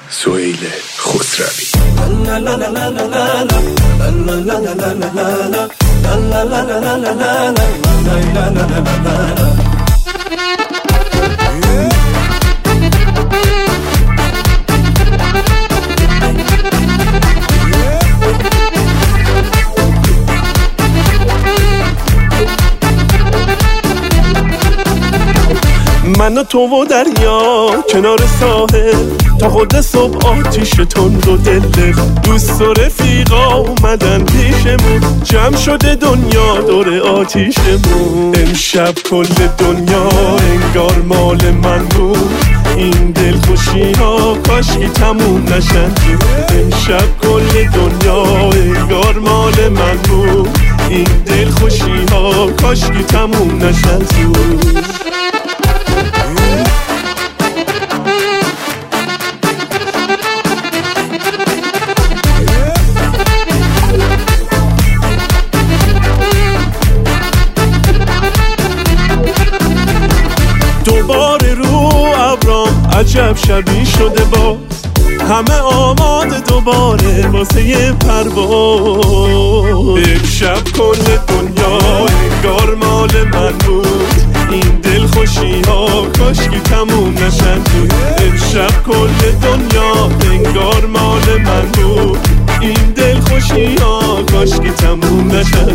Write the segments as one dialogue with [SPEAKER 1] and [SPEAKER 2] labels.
[SPEAKER 1] سهیل خسروی.
[SPEAKER 2] من و تو و دریا کنار ساحل تا خود صبح آتیش تند و دل دوست و رفیقا اومدن پیشمون، جمع شده دنیا دور آتیشمون. امشب کل دنیا انگار مال من بود، این دل خوشی ها کاشکی تموم نشن. امشب کل دنیا انگار مال من بود، این دل خوشی ها کاشکی تموم نشن زود. دوباره رو ابرام عجب شبی شده باز، همه آماده دوباره واسه یه پرواز. امشب کل دنیا انگار مال من بود، این دل خوشی ها کاشکی تموم نشن. امشب کل دنیا انگار مال من بود، این دل خوشی ها کاشکی تموم نشن.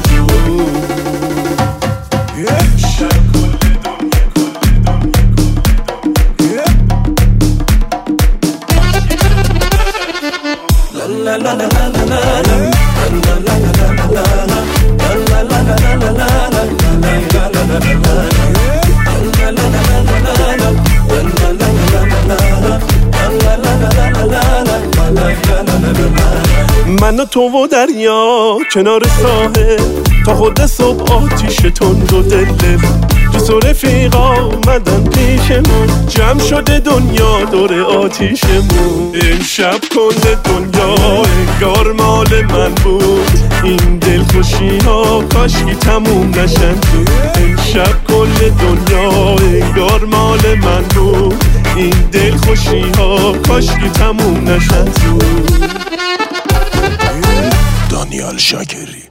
[SPEAKER 2] من و تو و دریا کنار ساحل تا خود صبح آتیش تند و دل دوست و رفیقا اومدن پیشمون، جمع شده دنیا دور آتیشمون. امشب کل دنیا انگار مال من بود، این دل خوشی ها کاشکی تموم نشن. امشب کل دنیا انگار مال من بود، این دل خوشی ها کاشکی تموم نشن.
[SPEAKER 1] دانیال شاکری.